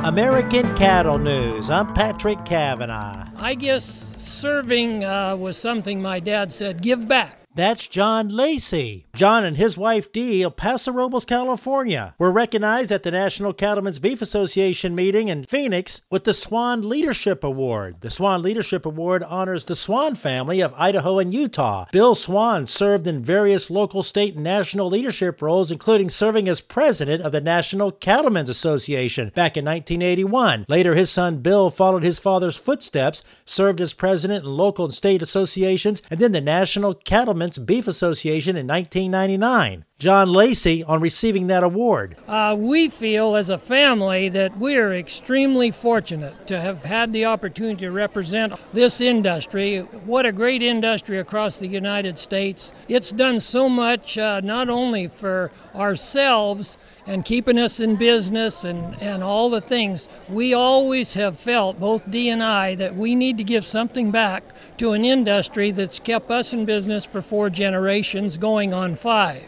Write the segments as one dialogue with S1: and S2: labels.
S1: American Cattle News. I'm Patrick Cavanaugh.
S2: I guess serving was something my dad said, give back.
S1: That's John Lacey. John and his wife Dee of Paso Robles, California, were recognized at the National Cattlemen's Beef Association meeting in Phoenix with the Swan Leadership Award. The Swan Leadership Award honors the Swan family of Idaho and Utah. Bill Swan served in various local, state, and national leadership roles, including serving as president of the National Cattlemen's Association back in 1981. Later, his son Bill followed his father's footsteps, served as president in local and state associations, and then the National Cattlemen's Beef Association in 1999. John Lacey on receiving that award.
S2: We feel as a family that we are extremely fortunate to have had the opportunity to represent this industry. What a great industry across the United States. It's done so much not only for ourselves and keeping us in business and all the things. We always have felt, both Dee and I, that we need to give something back to an industry that's kept us in business for 4 generations, going on 5.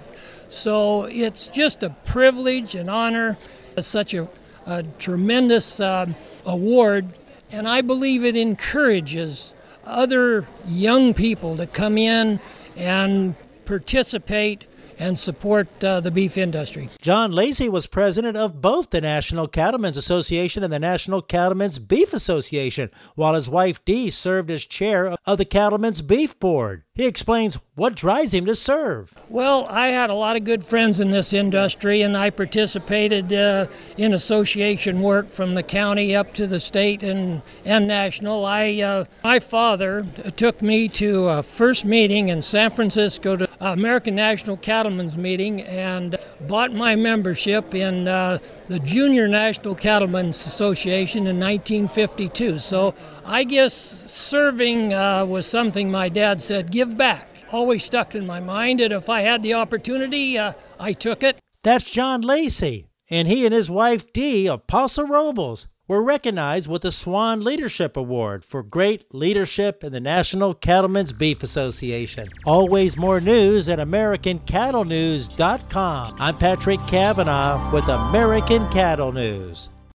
S2: So it's just a privilege and honor, such a tremendous award, and I believe it encourages other young people to come in and participate and support the beef industry.
S1: John Lacey was president of both the National Cattlemen's Association and the National Cattlemen's Beef Association, while his wife Dee served as chair of the Cattlemen's Beef Board. He explains what drives him to serve.
S2: Well, I had a lot of good friends in this industry, and I participated in association work from the county up to the state and national. My father took me to a first meeting in San Francisco, to American National Cattlemen's meeting, and bought my membership in the Junior National Cattlemen's Association in 1952. So I guess serving was something my dad said, give back. Always stuck in my mind, and if I had the opportunity, I took it.
S1: That's John Lacey, and he and his wife Dee of Paso Robles were recognized with the Swan Leadership Award for great leadership in the National Cattlemen's Beef Association. Always more news at AmericanCattleNews.com. I'm Patrick Cavanaugh with American Cattle News.